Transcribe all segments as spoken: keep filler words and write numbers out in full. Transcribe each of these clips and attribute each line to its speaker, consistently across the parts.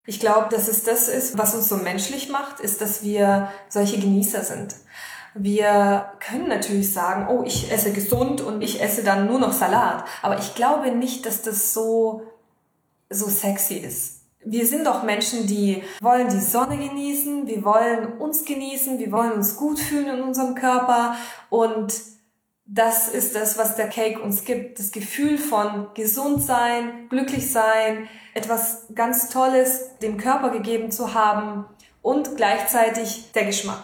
Speaker 1: Ich glaube, dass es das ist, was uns so menschlich macht, ist, dass wir solche Genießer sind. Wir können natürlich sagen, oh, ich esse gesund und ich esse dann nur noch Salat. Aber ich glaube nicht, dass das so, so sexy ist. Wir sind doch Menschen, die wollen die Sonne genießen, wir wollen uns genießen, wir wollen uns gut fühlen in unserem Körper. Und das ist das, was der Cake uns gibt. Das Gefühl von gesund sein, glücklich sein, etwas ganz Tolles dem Körper gegeben zu haben und gleichzeitig der Geschmack.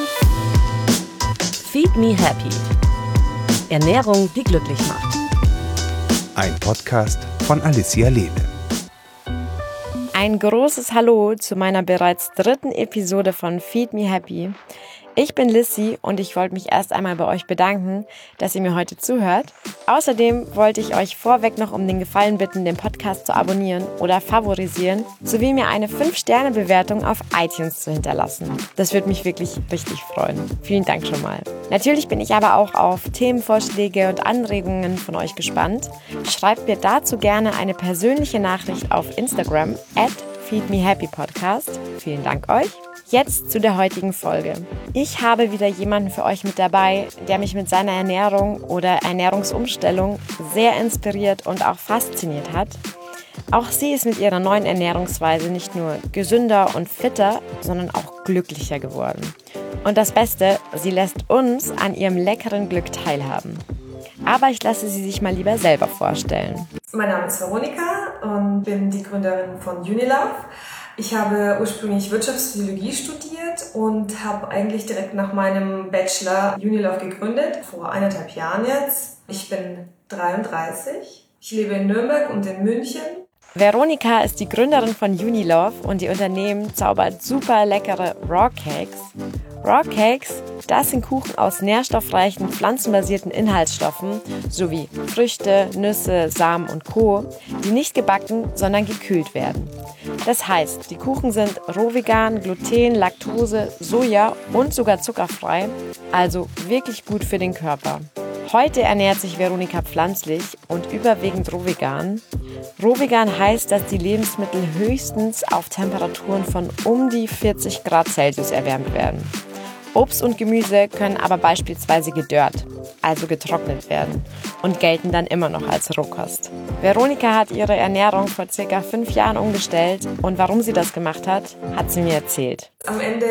Speaker 2: Feed Me Happy. Ernährung, die glücklich macht.
Speaker 3: Ein Podcast von Alicia Lehle.
Speaker 4: Ein großes Hallo zu meiner bereits dritten Episode von Feed Me Happy. Ich bin Lissy und ich wollte mich erst einmal bei euch bedanken, dass ihr mir heute zuhört. Außerdem wollte ich euch vorweg noch um den Gefallen bitten, den Podcast zu abonnieren oder favorisieren, sowie mir eine fünf Sterne Bewertung auf iTunes zu hinterlassen. Das würde mich wirklich richtig freuen. Vielen Dank schon mal. Natürlich bin ich aber auch auf Themenvorschläge und Anregungen von euch gespannt. Schreibt mir dazu gerne eine persönliche Nachricht auf Instagram at feedmehappypodcast. Vielen Dank euch. Jetzt zu der heutigen Folge. Ich habe wieder jemanden für euch mit dabei, der mich mit seiner Ernährung oder Ernährungsumstellung sehr inspiriert und auch fasziniert hat. Auch sie ist mit ihrer neuen Ernährungsweise nicht nur gesünder und fitter, sondern auch glücklicher geworden. Und das Beste, sie lässt uns an ihrem leckeren Glück teilhaben. Aber ich lasse sie sich mal lieber selber vorstellen.
Speaker 1: Mein Name ist Veronika und bin die Gründerin von Unilove. Ich habe ursprünglich Wirtschaftspsychologie studiert und habe eigentlich direkt nach meinem Bachelor Unilove gegründet, vor eineinhalb Jahren jetzt. Ich bin dreiunddreißig, ich lebe in Nürnberg und in München.
Speaker 4: Veronika ist die Gründerin von Unilove und ihr Unternehmen zaubert super leckere Raw Cakes. Raw Cakes, das sind Kuchen aus nährstoffreichen, pflanzenbasierten Inhaltsstoffen sowie Früchte, Nüsse, Samen und Co., die nicht gebacken, sondern gekühlt werden. Das heißt, die Kuchen sind rohvegan, Gluten, Laktose, Soja und sogar zuckerfrei, also wirklich gut für den Körper. Heute ernährt sich Veronika pflanzlich und überwiegend rohvegan. Rohvegan heißt, dass die Lebensmittel höchstens auf Temperaturen von um die vierzig Grad Celsius erwärmt werden. Obst und Gemüse können aber beispielsweise gedörrt, also getrocknet werden und gelten dann immer noch als Rohkost. Veronika hat ihre Ernährung vor circa fünf Jahren umgestellt und warum sie das gemacht hat, hat sie mir erzählt.
Speaker 1: Am Ende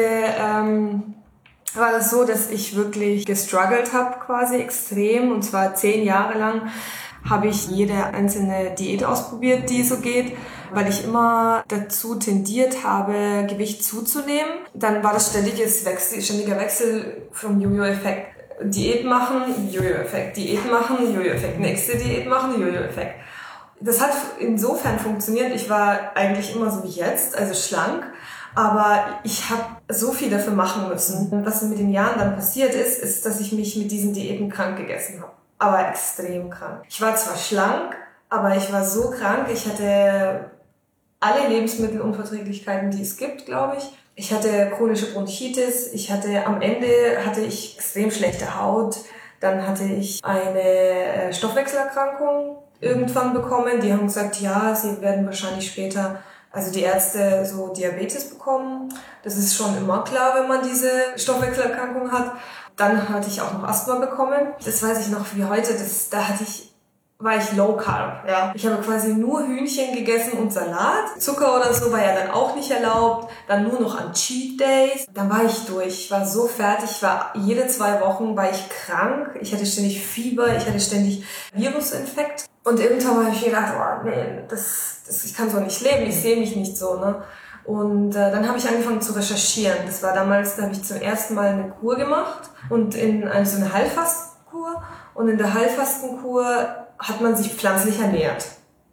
Speaker 1: ähm, war das so, dass ich wirklich gestruggelt habe, quasi extrem, und zwar zehn Jahre lang habe ich jede einzelne Diät ausprobiert, die so geht, weil ich immer dazu tendiert habe, Gewicht zuzunehmen. Dann war das ständiges Wechsel, ständiger Wechsel vom Jojo-Effekt. Diät machen, Jojo-Effekt, Diät machen, Jojo-Effekt, nächste Diät machen, Jojo-Effekt. Das hat insofern funktioniert, ich war eigentlich immer so wie jetzt, also schlank, aber ich habe so viel dafür machen müssen. Und was mit den Jahren dann passiert ist, ist, dass ich mich mit diesen Diäten krank gegessen habe. Aber extrem krank. Ich war zwar schlank, aber ich war so krank, ich hatte alle Lebensmittelunverträglichkeiten, die es gibt, glaube ich. Ich hatte chronische Bronchitis, ich hatte am Ende hatte ich extrem schlechte Haut, dann hatte ich eine Stoffwechselerkrankung irgendwann bekommen. Die haben gesagt, ja, sie werden wahrscheinlich später, also die Ärzte, so Diabetes bekommen. Das ist schon immer klar, wenn man diese Stoffwechselerkrankung hat. Dann hatte ich auch noch Asthma bekommen. Das weiß ich noch wie heute. Das, da hatte ich, war ich Low Carb. Ja. Ich habe quasi nur Hühnchen gegessen und Salat. Zucker oder so war ja dann auch nicht erlaubt. Dann nur noch an Cheat Days. Dann war ich durch. Ich war so fertig. Ich war jede zwei Wochen war ich krank. Ich hatte ständig Fieber. Ich hatte ständig Virusinfekt. Und irgendwann habe ich mir gedacht, oh nee, das, das, ich kann so nicht leben. Ich sehe mich nicht so, ne? Und äh, dann habe ich angefangen zu recherchieren. Das war damals, da habe ich zum ersten Mal eine Kur gemacht und in eine, so eine Heilfastenkur. Und in der Heilfastenkur hat man sich pflanzlich ernährt.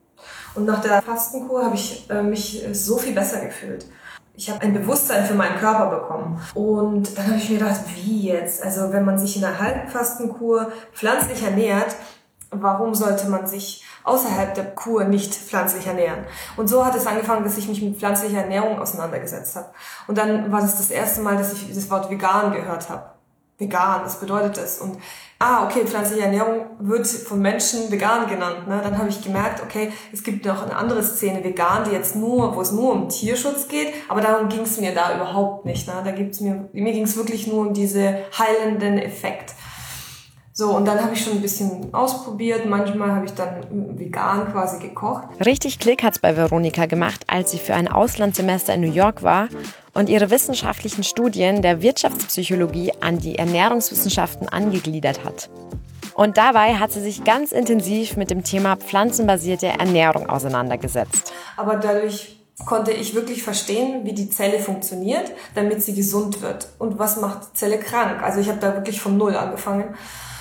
Speaker 1: Und nach der Fastenkur habe ich äh, mich so viel besser gefühlt. Ich habe ein Bewusstsein für meinen Körper bekommen. Und dann habe ich mir gedacht, wie jetzt? Also wenn man sich in der Heilfastenkur pflanzlich ernährt, warum sollte man sich außerhalb der Kur nicht pflanzlich ernähren? Und so hat es angefangen, dass ich mich mit pflanzlicher Ernährung auseinandergesetzt habe. Und dann war das das erste Mal, dass ich das Wort vegan gehört habe. vegan, was bedeutet das? Und ah, okay, pflanzliche Ernährung wird von Menschen vegan genannt. Ne? Dann habe ich gemerkt, okay, es gibt noch eine andere Szene, vegan, die jetzt nur, wo es nur um Tierschutz geht, aber darum ging es mir da überhaupt nicht. Ne? Da gibt's mir, mir ging es wirklich nur um diese heilenden Effekt. So, und dann habe ich schon ein bisschen ausprobiert. Manchmal habe ich dann vegan quasi gekocht.
Speaker 4: Richtig Klick hat's bei Veronika gemacht, als sie für ein Auslandssemester in New York war und ihre wissenschaftlichen Studien der Wirtschaftspsychologie an die Ernährungswissenschaften angegliedert hat. Und dabei hat sie sich ganz intensiv mit dem Thema pflanzenbasierte Ernährung auseinandergesetzt.
Speaker 1: Aber dadurch konnte ich wirklich verstehen, wie die Zelle funktioniert, damit sie gesund wird. Und was macht die Zelle krank? Also ich habe da wirklich von Null angefangen.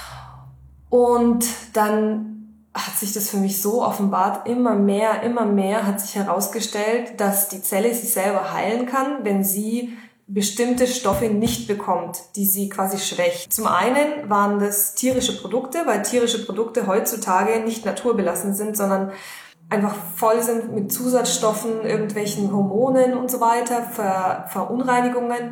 Speaker 1: Und dann hat sich das für mich so offenbart, immer mehr, immer mehr hat sich herausgestellt, dass die Zelle sich selber heilen kann, wenn sie bestimmte Stoffe nicht bekommt, die sie quasi schwächt. Zum einen waren das tierische Produkte, weil tierische Produkte heutzutage nicht naturbelassen sind, sondern einfach voll sind mit Zusatzstoffen, irgendwelchen Hormonen und so weiter, Ver- Verunreinigungen.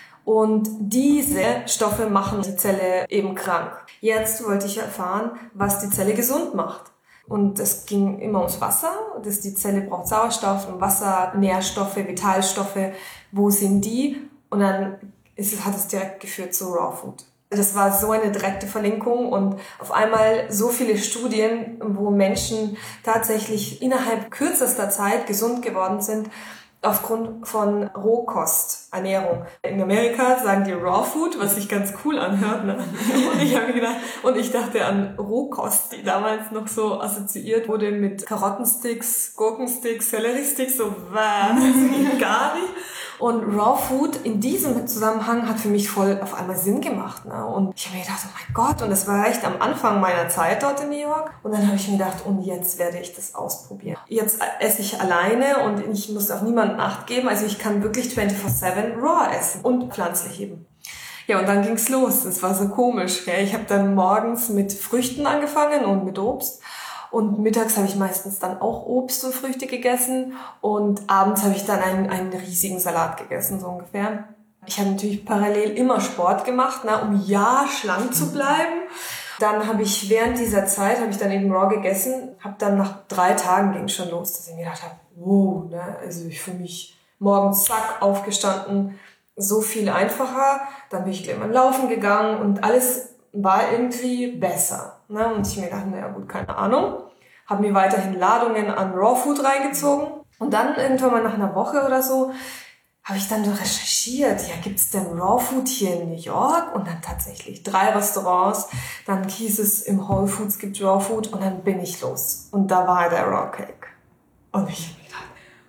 Speaker 1: Und diese Stoffe machen die Zelle eben krank. Jetzt wollte ich erfahren, was die Zelle gesund macht. Und es ging immer ums Wasser. Das, die Zelle braucht Sauerstoff und Wasser, Nährstoffe, Vitalstoffe. Wo sind die? Und dann ist es, hat es direkt geführt zu Raw Food. Das war so eine direkte Verlinkung und auf einmal so viele Studien, wo Menschen tatsächlich innerhalb kürzester Zeit gesund geworden sind, aufgrund von Rohkosternährung. In Amerika sagen die Raw Food, was sich ganz cool anhört, ne? Und ich habe mir gedacht, und ich dachte an Rohkost, die damals noch so assoziiert wurde mit Karottensticks, Gurkensticks, Selleriesticks, so was, das geht gar nicht. Und Raw Food in diesem Zusammenhang hat für mich voll auf einmal Sinn gemacht, ne? Und ich habe mir gedacht, oh mein Gott, und das war echt am Anfang meiner Zeit dort in New York. Und dann habe ich mir gedacht, und jetzt werde ich das ausprobieren. Jetzt esse ich alleine und ich muss auf niemanden Acht geben. Also ich kann wirklich vierundzwanzig sieben Raw essen und pflanzlich eben. Ja, und dann ging's los. Das war so komisch. Gell? Ich habe dann morgens mit Früchten angefangen und mit Obst. Und mittags habe ich meistens dann auch Obst und Früchte gegessen. Und abends habe ich dann einen, einen riesigen Salat gegessen, so ungefähr. Ich habe natürlich parallel immer Sport gemacht, ne, um ja schlank zu bleiben. Dann habe ich während dieser Zeit, habe ich dann eben Raw gegessen, habe dann nach drei Tagen ging es schon los, dass ich mir gedacht habe, wow, ne, also ich fühle mich morgens zack aufgestanden, so viel einfacher. Dann bin ich gleich mal laufen gegangen und alles war irgendwie besser. Ne? Und ich mir dachte, naja gut, keine Ahnung. Habe mir weiterhin Ladungen an Raw Food reingezogen. Und dann irgendwann mal nach einer Woche oder so habe ich dann so recherchiert, ja, gibt's denn Raw Food hier in New York? Und dann tatsächlich drei Restaurants. Dann hieß es, im Whole Foods gibt Raw Food. Und dann bin ich los. Und da war der Raw Cake. Und ich habe mir gedacht,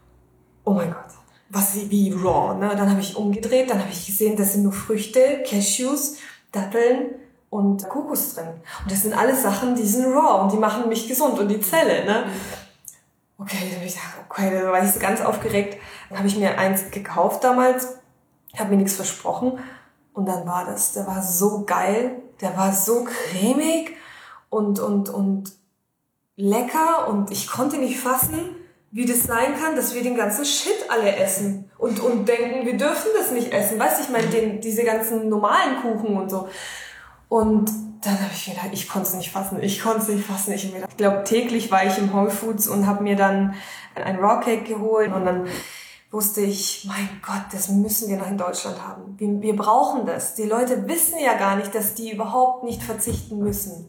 Speaker 1: oh mein Gott, was wie Raw, ne? Dann habe ich umgedreht, dann habe ich gesehen, das sind nur Früchte, Cashews, Datteln und Kokos drin. Und das sind alles Sachen, die sind raw und die machen mich gesund und die Zelle, ne? Okay, dann habe ich gesagt, okay, da war ich so ganz aufgeregt. Dann habe ich mir eins gekauft damals, habe mir nichts versprochen und dann war das, der war so geil, der war so cremig und, und, und lecker und ich konnte nicht fassen, wie das sein kann, dass wir den ganzen Shit alle essen und, und denken, wir dürfen das nicht essen. Weißt du, ich meine, den, diese ganzen normalen Kuchen und so. Und dann habe ich mir gedacht, ich konnte es nicht fassen, ich konnte es nicht fassen. Ich, ich glaube, täglich war ich im Whole Foods und habe mir dann ein Raw Cake geholt und dann wusste ich, mein Gott, das müssen wir noch in Deutschland haben. Wir, wir brauchen das. Die Leute wissen ja gar nicht, dass die überhaupt nicht verzichten müssen.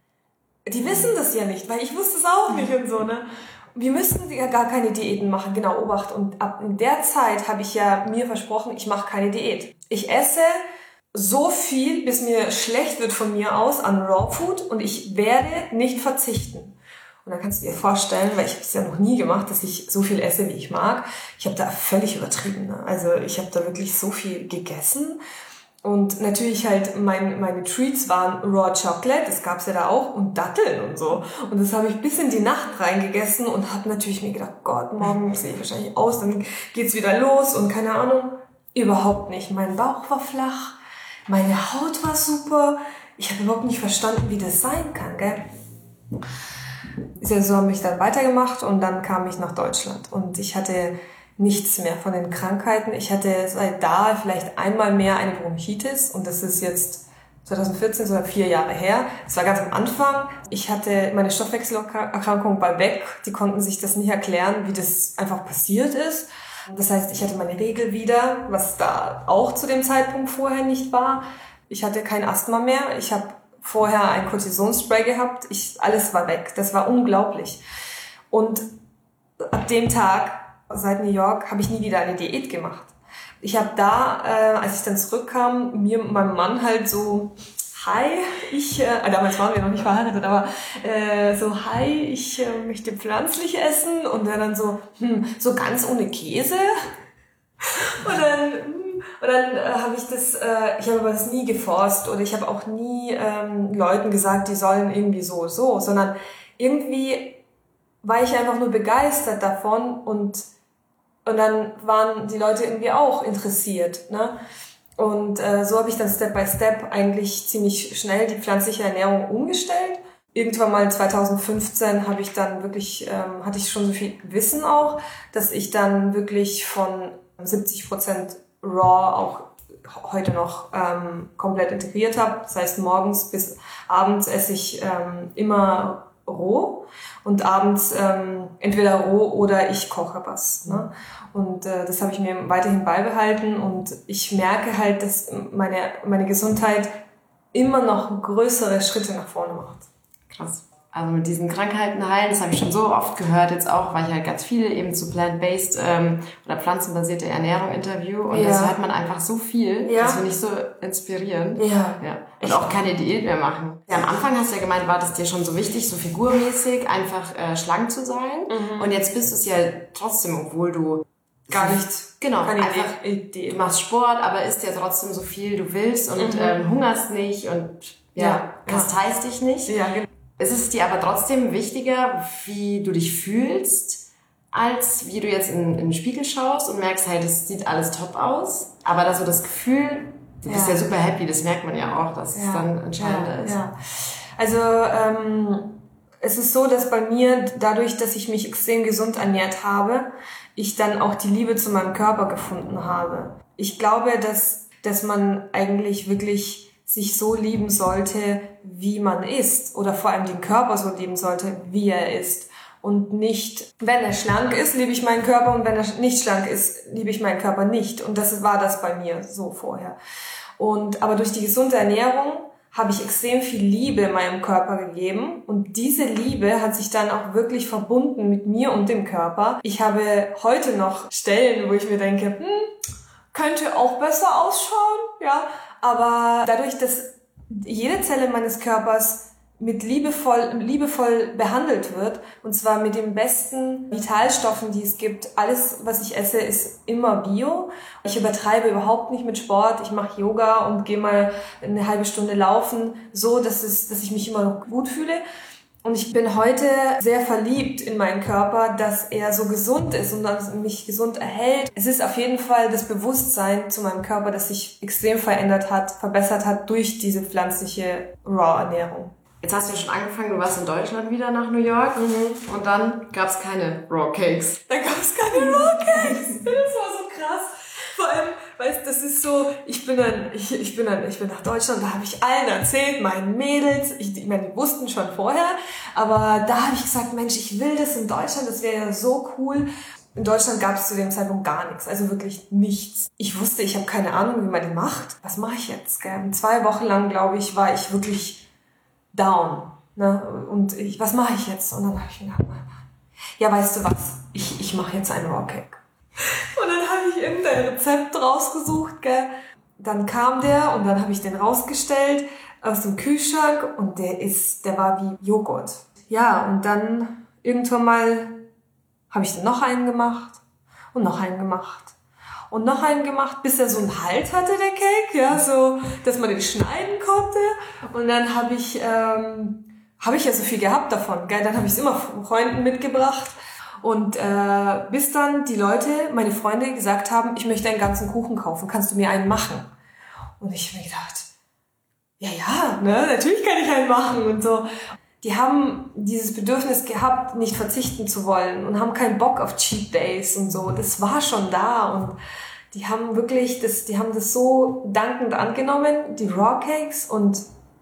Speaker 1: Die wissen das ja nicht, weil ich wusste es auch nicht und so, ne? Wir müssen ja gar keine Diäten machen, genau, Obacht. Und ab in der Zeit habe ich ja mir versprochen, ich mache keine Diät. Ich esse so viel, bis mir schlecht wird von mir aus an Raw Food und ich werde nicht verzichten. Und dann kannst du dir vorstellen, weil ich habe es ja noch nie gemacht, dass ich so viel esse, wie ich mag. Ich habe da völlig übertrieben. Ne? Also ich habe da wirklich so viel gegessen. Und natürlich halt mein, meine Treats waren Raw Chocolate, das gab's ja da auch, und Datteln und so. Und das habe ich bis in die Nacht reingegessen und habe natürlich mir gedacht, Gott, morgen sehe ich wahrscheinlich aus, dann geht's wieder los und keine Ahnung. Überhaupt nicht. Mein Bauch war flach, meine Haut war super. Ich habe überhaupt nicht verstanden, wie das sein kann, gell? So habe ich dann weitergemacht und dann kam ich nach Deutschland. Und ich hatte nichts mehr von den Krankheiten. Ich hatte seit da vielleicht einmal mehr eine Bronchitis und das ist jetzt zwanzig vierzehn, so vier Jahre her. Das war ganz am Anfang. Ich hatte meine Stoffwechselerkrankung bei weg. Die konnten sich das nicht erklären, wie das einfach passiert ist. Das heißt, ich hatte meine Regel wieder, was da auch zu dem Zeitpunkt vorher nicht war. Ich hatte kein Asthma mehr. Ich habe vorher ein Cortisonspray gehabt. Ich, alles war weg. Das war unglaublich. Und ab dem Tag, seit New York, habe ich nie wieder eine Diät gemacht. Ich habe da, äh, als ich dann zurückkam, mir und meinem Mann halt so, hi, ich, äh, damals waren wir noch nicht verheiratet, aber äh, so, hi, ich äh, möchte pflanzlich essen. Und er dann so, hm, so ganz ohne Käse. Und dann, hm, und dann äh, habe ich das, äh, ich habe aber das nie geforst oder ich habe auch nie ähm, Leuten gesagt, die sollen irgendwie so, so, sondern irgendwie war ich einfach nur begeistert davon und Und dann waren die Leute irgendwie auch interessiert, ne? Und äh, so habe ich dann Step by Step eigentlich ziemlich schnell die pflanzliche Ernährung umgestellt. Irgendwann mal zwanzig fünfzehn habe ich dann wirklich, ähm, hatte ich schon so viel Wissen auch, dass ich dann wirklich von siebzig Prozent Raw auch heute noch ähm, komplett integriert habe. Das heißt, morgens bis abends esse ich ähm, immer roh und abends ähm, entweder roh oder ich koche was. Ne? Und äh, das habe ich mir weiterhin beibehalten und ich merke halt, dass meine, meine Gesundheit immer noch größere Schritte nach vorne macht.
Speaker 4: Krass. Also mit diesen Krankheiten heilen, das habe ich schon so oft gehört, jetzt auch, weil ich halt ganz viel eben zu plant-based ähm, oder pflanzenbasierte Ernährung interview und ja. Das hört man einfach so viel, ja. Das finde ich so inspirierend.
Speaker 1: Ja.
Speaker 4: Ja. Und auch keine Diät mehr machen. Ja, am Anfang hast du ja gemeint, war das dir schon so wichtig, so figurmäßig einfach äh, schlank zu sein
Speaker 1: Mhm.
Speaker 4: und jetzt bist du es ja trotzdem, obwohl du
Speaker 1: gar nicht,
Speaker 4: genau,
Speaker 1: keine
Speaker 4: einfach,
Speaker 1: Idee.
Speaker 4: Du machst Sport, aber isst ja trotzdem so viel du willst und
Speaker 1: Mhm.
Speaker 4: ähm, hungerst nicht und ja,
Speaker 1: Ja.
Speaker 4: kasteist dich nicht.
Speaker 1: Ja, genau.
Speaker 4: Ist es dir aber trotzdem wichtiger, wie du dich fühlst, als wie du jetzt in, in den Spiegel schaust und merkst, halt, es sieht alles top aus, aber da so das Gefühl, du bist ja, ja super happy, das merkt man ja auch, dass ja. es dann entscheidender
Speaker 1: ja,
Speaker 4: ist.
Speaker 1: Ja. Also ähm, es ist so, dass bei mir dadurch, dass ich mich extrem gesund ernährt habe, ich dann auch die Liebe zu meinem Körper gefunden habe. Ich glaube, dass, dass man eigentlich wirklich sich so lieben sollte, wie man ist oder vor allem den Körper so lieben sollte, wie er ist und nicht, wenn er schlank ist, liebe ich meinen Körper und wenn er nicht schlank ist, liebe ich meinen Körper nicht und das war das bei mir so vorher. Und aber durch die gesunde Ernährung habe ich extrem viel Liebe meinem Körper gegeben und diese Liebe hat sich dann auch wirklich verbunden mit mir und dem Körper. Ich habe heute noch Stellen, wo ich mir denke, hm, könnte auch besser ausschauen, ja, aber dadurch, dass jede Zelle meines Körpers mit liebevoll, liebevoll behandelt wird, und zwar mit den besten Vitalstoffen, die es gibt. Alles, was ich esse, ist immer Bio. Ich übertreibe überhaupt nicht mit Sport. Ich mache Yoga und gehe mal eine halbe Stunde laufen, so dass es, dass ich mich immer noch gut fühle. Und ich bin heute sehr verliebt in meinen Körper, dass er so gesund ist und dass mich gesund erhält. Es ist auf jeden Fall das Bewusstsein zu meinem Körper, das sich extrem verändert hat, verbessert hat durch diese pflanzliche Raw-Ernährung.
Speaker 4: Jetzt hast du ja schon angefangen, du warst in Deutschland wieder nach New York mhm. und dann gab es keine Raw Cakes.
Speaker 1: Dann gab es keine Raw Cakes. Das war so krass. Vor allem, weißt, das ist so, ich bin dann, ich, ich bin dann, ich bin nach Deutschland, da habe ich allen erzählt, meinen Mädels, ich, ich meine, die wussten schon vorher, aber da habe ich gesagt, Mensch, ich will das in Deutschland, das wäre ja so cool. In Deutschland gab es zu dem Zeitpunkt gar nichts, also wirklich nichts. Ich wusste, ich habe keine Ahnung, wie man die macht. Was mache ich jetzt? Gell? Zwei Wochen lang, glaube ich, war ich wirklich down. Ne? Und ich, was mache ich jetzt? Und dann habe ich mir gedacht, ja, weißt du was, ich, ich mache jetzt einen Raw Cake. Und dann habe ich irgendein Rezept rausgesucht, gell. Dann kam der und dann habe ich den rausgestellt aus dem Kühlschrank und der ist, der war wie Joghurt. Ja, und dann irgendwann mal habe ich dann noch einen gemacht und noch einen gemacht und noch einen gemacht, bis er so einen Halt hatte, der Cake, ja, so, dass man den schneiden konnte. Und dann habe ich, ähm, habe ich ja so viel gehabt davon, gell. Dann habe ich es immer Freunden mitgebracht. Und äh, bis dann die Leute, meine Freunde, gesagt haben, ich möchte einen ganzen Kuchen kaufen, kannst du mir einen machen? Und ich habe mir gedacht, ja, ja, ne, natürlich kann ich einen machen und so. Die haben dieses Bedürfnis gehabt, nicht verzichten zu wollen und haben keinen Bock auf Cheat Days und so. Das war schon da und die haben wirklich, das, die haben das so dankend angenommen, die Raw Cakes, und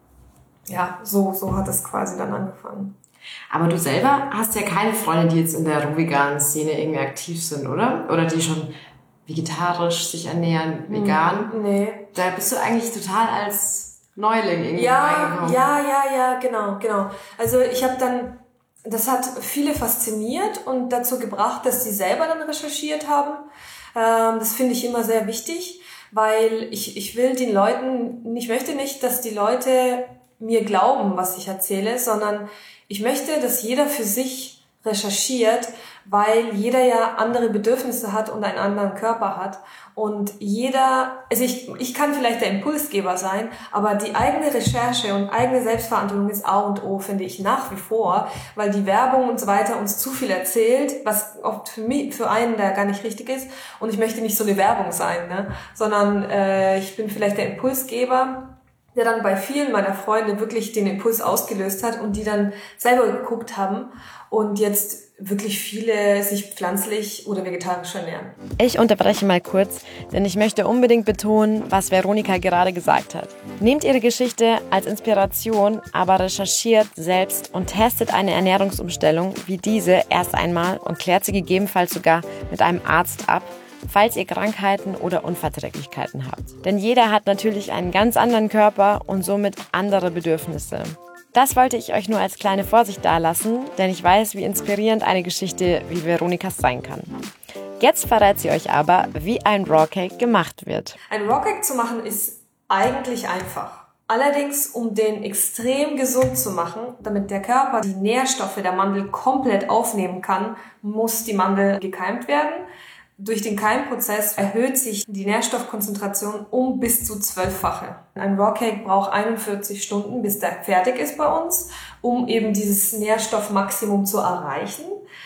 Speaker 1: ja, so, so hat es quasi dann angefangen.
Speaker 4: Aber du selber hast ja keine Freunde, die jetzt in der rohveganen Szene irgendwie aktiv sind, oder? Oder die schon vegetarisch sich ernähren, vegan?
Speaker 1: Hm, nee.
Speaker 4: Da bist du eigentlich total als Neuling irgendwie
Speaker 1: ja,
Speaker 4: reingekommen.
Speaker 1: Ja, ja, ja, genau, genau. Also ich habe dann, das hat viele fasziniert und dazu gebracht, dass sie selber dann recherchiert haben. Ähm, das finde ich immer sehr wichtig, weil ich, ich will den Leuten, ich möchte nicht, dass die Leute mir glauben, was ich erzähle, sondern ich möchte, dass jeder für sich recherchiert, weil jeder ja andere Bedürfnisse hat und einen anderen Körper hat. Und jeder, also ich, ich kann vielleicht der Impulsgeber sein, aber die eigene Recherche und eigene Selbstverantwortung ist A und O, finde ich, nach wie vor, weil die Werbung und so weiter uns zu viel erzählt, was oft für mich, für einen, der gar nicht richtig ist. Und ich möchte nicht so eine Werbung sein, ne? Sondern äh, ich bin vielleicht der Impulsgeber, der dann bei vielen meiner Freunde wirklich den Impuls ausgelöst hat und die dann selber geguckt haben und jetzt wirklich viele sich pflanzlich oder vegetarisch ernähren.
Speaker 4: Ich unterbreche mal kurz, denn ich möchte unbedingt betonen, was Veronika gerade gesagt hat. Nehmt ihre Geschichte als Inspiration, aber recherchiert selbst und testet eine Ernährungsumstellung wie diese erst einmal und klärt sie gegebenenfalls sogar mit einem Arzt ab, falls ihr Krankheiten oder Unverträglichkeiten habt. Denn jeder hat natürlich einen ganz anderen Körper und somit andere Bedürfnisse. Das wollte ich euch nur als kleine Vorsicht dalassen, denn ich weiß, wie inspirierend eine Geschichte wie Veronikas sein kann. Jetzt verrät sie euch aber, wie ein Raw Cake gemacht wird.
Speaker 1: Ein Raw Cake zu machen ist eigentlich einfach. Allerdings, um den extrem gesund zu machen, damit der Körper die Nährstoffe der Mandel komplett aufnehmen kann, muss die Mandel gekeimt werden. Durch den Keimprozess erhöht sich die Nährstoffkonzentration um bis zu zwölffache. Ein Raw Cake braucht einundvierzig Stunden, bis der fertig ist bei uns, um eben dieses Nährstoffmaximum zu erreichen.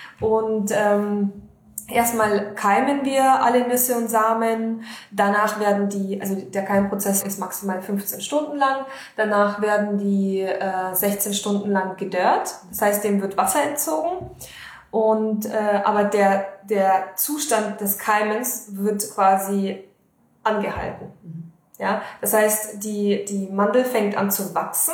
Speaker 1: Und ähm, erstmal keimen wir alle Nüsse und Samen. Danach werden die, also der Keimprozess ist maximal fünfzehn Stunden lang. Danach werden die äh, sechzehn Stunden lang gedörrt. Das heißt, dem wird Wasser entzogen. Und äh, aber der der Zustand des Keimens wird quasi angehalten. Mhm. Ja, das heißt, die die Mandel fängt an zu wachsen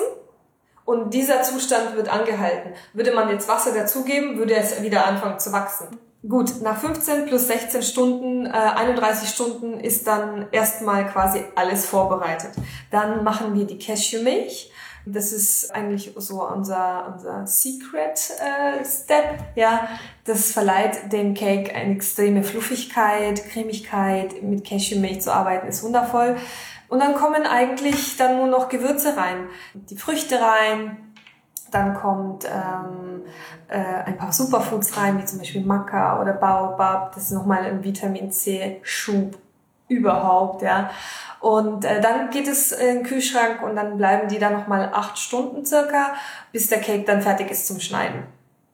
Speaker 1: und dieser Zustand wird angehalten. Würde man jetzt Wasser dazugeben, würde es wieder anfangen zu wachsen. Gut, nach fünfzehn plus sechzehn Stunden, äh, einunddreißig Stunden ist dann erstmal quasi alles vorbereitet. Dann machen wir die Cashewmilch. Das ist eigentlich so unser unser Secret äh, Step, ja. Das verleiht dem Cake eine extreme Fluffigkeit, Cremigkeit. Mit Cashewmilch zu arbeiten ist wundervoll. Und dann kommen eigentlich dann nur noch Gewürze rein, die Früchte rein. Dann kommt ähm, äh, ein paar Superfoods rein, wie zum Beispiel Maca oder Baobab. Das ist nochmal ein Vitamin C Schub überhaupt, ja. Und äh, dann geht es in den Kühlschrank und dann bleiben die da nochmal acht Stunden circa, bis der Cake dann fertig ist zum Schneiden.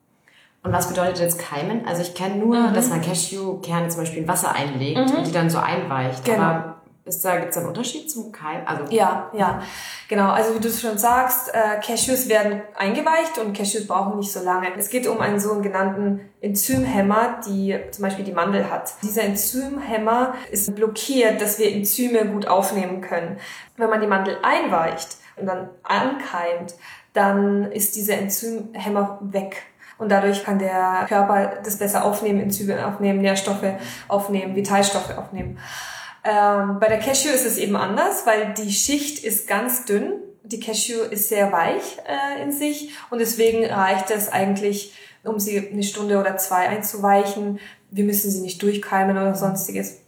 Speaker 4: Und was bedeutet jetzt keimen? Also ich kenne nur, mhm. dass man Cashewkerne zum Beispiel in Wasser einlegt mhm. und die dann so einweicht.
Speaker 1: Genau.
Speaker 4: Aber ist da, gibt's da einen Unterschied zum Keimen? Also
Speaker 1: ja, ja, genau. Also wie du schon sagst, äh, Cashews werden eingeweicht und Cashews brauchen nicht so lange. Es geht um einen sogenannten Enzymhemmer, die zum Beispiel die Mandel hat. Dieser Enzymhemmer ist blockiert, dass wir Enzyme gut aufnehmen können. Wenn man die Mandel einweicht und dann ankeimt, dann ist dieser Enzymhemmer weg. Und dadurch kann der Körper das besser aufnehmen, Enzyme aufnehmen, Nährstoffe aufnehmen, Vitalstoffe aufnehmen. Ähm, bei der Cashew ist es eben anders, weil die Schicht ist ganz dünn. Die Cashew ist sehr weich äh, in sich und deswegen reicht es eigentlich, um sie eine Stunde oder zwei einzuweichen. Wir müssen sie nicht durchkeimen oder sonstiges.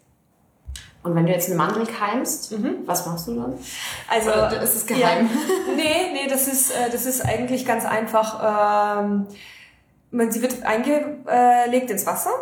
Speaker 4: Und wenn du jetzt eine Mandel keimst, mhm. was machst du dann?
Speaker 1: Also
Speaker 4: oder ist es geheim? Ja,
Speaker 1: nee, nee, das ist äh, das ist eigentlich ganz einfach. Ähm, man, sie wird eingelegt ins Wasser.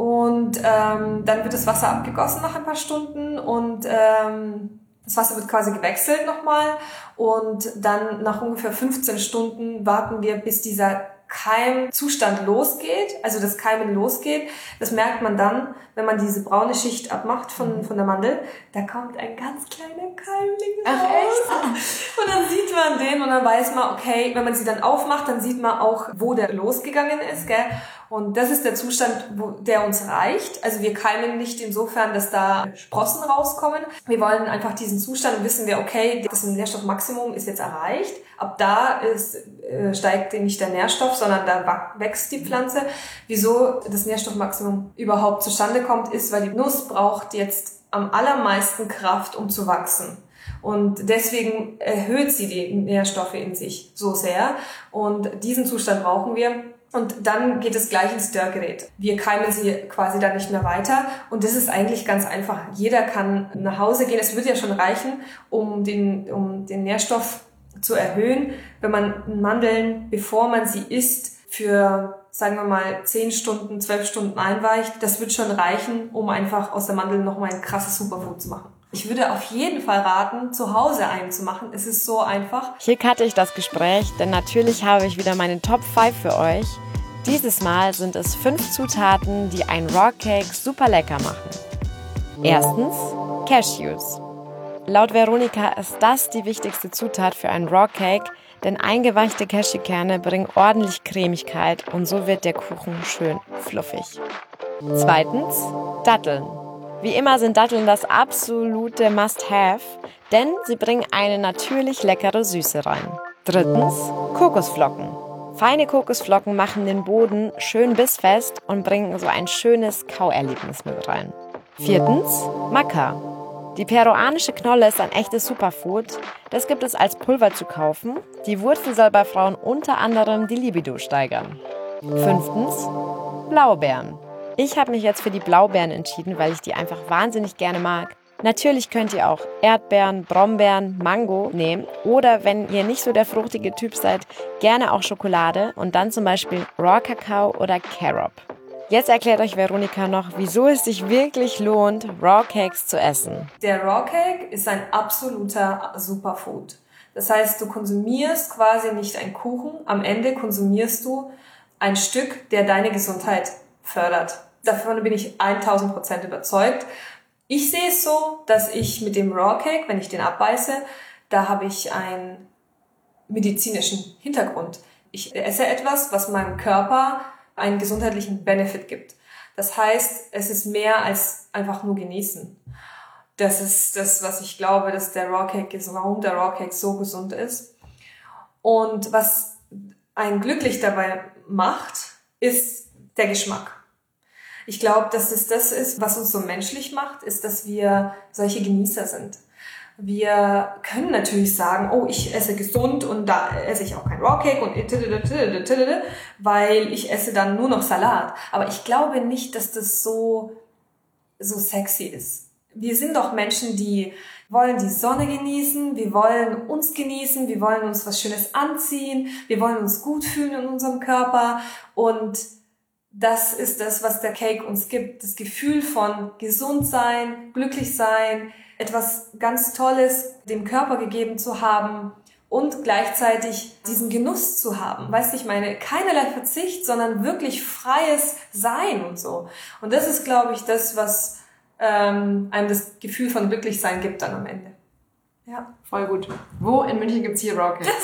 Speaker 1: Und ähm, dann wird das Wasser abgegossen nach ein paar Stunden und ähm, das Wasser wird quasi gewechselt nochmal und dann nach ungefähr fünfzehn Stunden warten wir, bis dieser Keimzustand losgeht, also das Keimen losgeht. Das merkt man dann, wenn man diese braune Schicht abmacht von, von der Mandel. Da kommt ein ganz kleiner Keimling raus.
Speaker 4: Ach, echt?
Speaker 1: Und dann sieht man den und dann weiß man, okay, wenn man sie dann aufmacht, dann sieht man auch, wo der losgegangen ist, gell? Und das ist der Zustand, wo der uns reicht. Also wir keimen nicht insofern, dass da Sprossen rauskommen. Wir wollen einfach diesen Zustand und wissen wir, okay, das Nährstoffmaximum ist jetzt erreicht. Ab da ist, äh, steigt nicht der Nährstoff, sondern da wächst die Pflanze. Wieso das Nährstoffmaximum überhaupt zustande kommt, ist, weil die Nuss braucht jetzt am allermeisten Kraft, um zu wachsen. Und deswegen erhöht sie die Nährstoffe in sich so sehr. Und diesen Zustand brauchen wir. Und dann geht es gleich ins Dörrgerät. Wir keimen sie quasi dann nicht mehr weiter. Und das ist eigentlich ganz einfach. Jeder kann nach Hause gehen. Es würde ja schon reichen, um den, um den Nährstoff zu erhöhen, wenn man Mandeln, bevor man sie isst, für, sagen wir mal, zehn Stunden, zwölf Stunden einweicht. Das wird schon reichen, um einfach aus der Mandel nochmal ein krasses Superfood zu machen. Ich würde auf jeden Fall raten, zu Hause einen zu machen. Es ist so einfach.
Speaker 4: Hier cutte ich das Gespräch, denn natürlich habe ich wieder meine Top fünf für euch. Dieses Mal sind es fünf Zutaten, die ein Raw Cake super lecker machen. Erstens Cashews. Laut Veronika ist das die wichtigste Zutat für einen Raw Cake, denn eingeweichte Cashewkerne bringen ordentlich Cremigkeit und so wird der Kuchen schön fluffig. Zweitens Datteln. Wie immer sind Datteln das absolute Must-Have, denn sie bringen eine natürlich leckere Süße rein. Drittens Kokosflocken. Feine Kokosflocken machen den Boden schön bissfest und bringen so ein schönes Kauerlebnis mit rein. Viertens Maca. Die peruanische Knolle ist ein echtes Superfood. Das gibt es als Pulver zu kaufen. Die Wurzel soll bei Frauen unter anderem die Libido steigern. Fünftens Blaubeeren. Ich habe mich jetzt für die Blaubeeren entschieden, weil ich die einfach wahnsinnig gerne mag. Natürlich könnt ihr auch Erdbeeren, Brombeeren, Mango nehmen oder wenn ihr nicht so der fruchtige Typ seid, gerne auch Schokolade und dann zum Beispiel Raw Kakao oder Carob. Jetzt erklärt euch Veronika noch, wieso es sich wirklich lohnt, Raw Cakes zu essen.
Speaker 1: Der Raw Cake ist ein absoluter Superfood. Das heißt, du konsumierst quasi nicht einen Kuchen, am Ende konsumierst du ein Stück, der deine Gesundheit fördert. Davon bin ich tausend Prozent überzeugt. Ich sehe es so, dass ich mit dem Raw Cake, wenn ich den abbeiße, da habe ich einen medizinischen Hintergrund. Ich esse etwas, was meinem Körper einen gesundheitlichen Benefit gibt. Das heißt, es ist mehr als einfach nur genießen. Das ist das, was ich glaube, dass der Raw Cake ist, warum der Raw Cake so gesund ist. Und was einen glücklich dabei macht, ist der Geschmack. Ich glaube, dass es das ist, was uns so menschlich macht, ist, dass wir solche Genießer sind. Wir können natürlich sagen, oh, ich esse gesund und da esse ich auch kein Raw Cake und weil ich esse dann nur noch Salat. Aber ich glaube nicht, dass das so, so sexy ist. Wir sind doch Menschen, die wollen die Sonne genießen, wir wollen uns genießen, wir wollen uns was Schönes anziehen, wir wollen uns gut fühlen in unserem Körper und das ist das, was der Cake uns gibt. Das Gefühl von gesund sein, glücklich sein, etwas ganz Tolles dem Körper gegeben zu haben und gleichzeitig diesen Genuss zu haben. Weißt du, ich meine, keinerlei Verzicht, sondern wirklich freies Sein und so. Und das ist, glaube ich, das, was ähm, einem das Gefühl von Glücklichsein gibt dann am Ende. Ja.
Speaker 5: Voll gut. Wo in München gibt's hier Raw Cakes?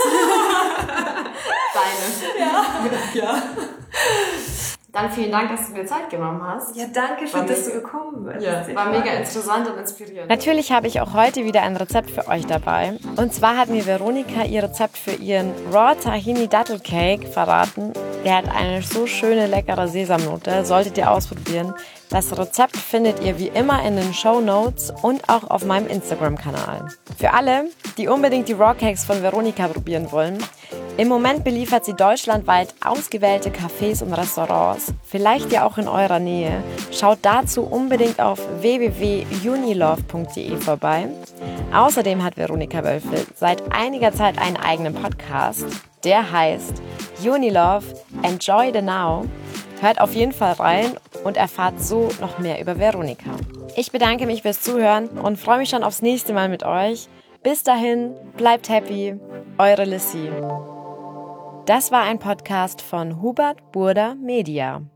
Speaker 5: Deine.
Speaker 1: Ja. Ja.
Speaker 5: Dann vielen Dank, dass du dir Zeit genommen hast.
Speaker 1: Ja, danke schön,
Speaker 5: war
Speaker 1: dass
Speaker 5: mega,
Speaker 1: du gekommen bist.
Speaker 5: Ja, war mega interessant und inspirierend.
Speaker 4: Natürlich habe ich auch heute wieder ein Rezept für euch dabei. Und zwar hat mir Veronika ihr Rezept für ihren Raw Tahini Dattel Cake verraten. Der hat eine so schöne, leckere Sesamnote. Solltet ihr ausprobieren. Das Rezept findet ihr wie immer in den Shownotes und auch auf meinem Instagram-Kanal. Für alle, die unbedingt die Raw Cakes von Veronika probieren wollen, im Moment beliefert sie deutschlandweit ausgewählte Cafés und Restaurants, vielleicht ja auch in eurer Nähe. Schaut dazu unbedingt auf w w w punkt unilove punkt d e vorbei. Außerdem hat Veronika Wölfel seit einiger Zeit einen eigenen Podcast, der heißt Unilove Enjoy the Now. Hört auf jeden Fall rein und erfahrt so noch mehr über Veronika. Ich bedanke mich fürs Zuhören und freue mich schon aufs nächste Mal mit euch. Bis dahin, bleibt happy, eure Lissy. Das war ein Podcast von Hubert Burda Media.